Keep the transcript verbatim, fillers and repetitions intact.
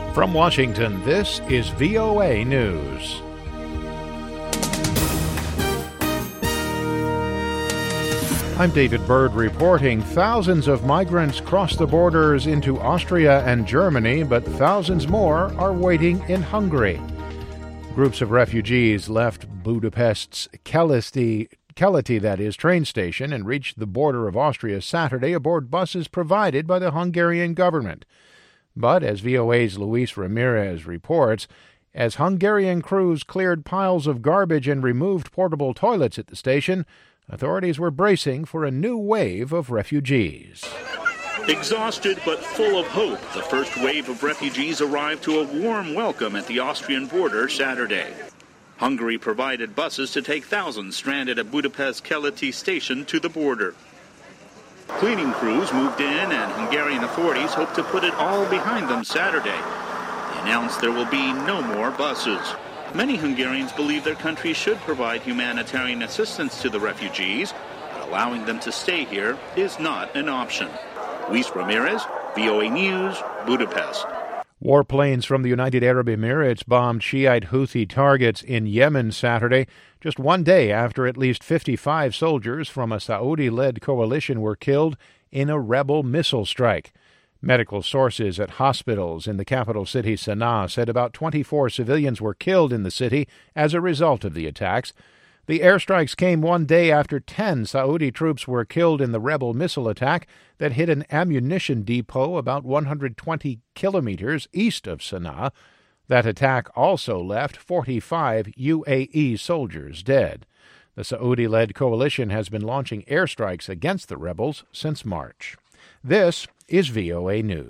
From Washington, this is V O A News. I'm David Byrd reporting. Thousands of migrants crossed the borders into Austria and Germany, but thousands more are waiting in Hungary. Groups of refugees left Budapest's Keleti, Keleti, that is, train station and reached the border of Austria Saturday aboard buses provided by the Hungarian government. But, as V O A's Luis Ramirez reports, as Hungarian crews cleared piles of garbage and removed portable toilets at the station, authorities were bracing for a new wave of refugees. Exhausted but full of hope, the first wave of refugees arrived to a warm welcome at the Austrian border Saturday. Hungary provided buses to take thousands stranded at Budapest Keleti station to the border. Cleaning crews moved in, and Hungarian authorities hope to put it all behind them Saturday. They announced there will be no more buses. Many Hungarians believe their country should provide humanitarian assistance to the refugees, but allowing them to stay here is not an option. Luis Ramirez, V O A News, Budapest. Warplanes from the United Arab Emirates bombed Shiite Houthi targets in Yemen Saturday, just one day after at least fifty-five soldiers from a Saudi-led coalition were killed in a rebel missile strike. Medical sources at hospitals in the capital city Sana'a said about twenty-four civilians were killed in the city as a result of the attacks. The airstrikes came one day after ten Saudi troops were killed in the rebel missile attack that hit an ammunition depot about one hundred twenty kilometers east of Sana'a. That attack also left forty-five U A E soldiers dead. The Saudi-led coalition has been launching airstrikes against the rebels since March. This is V O A News.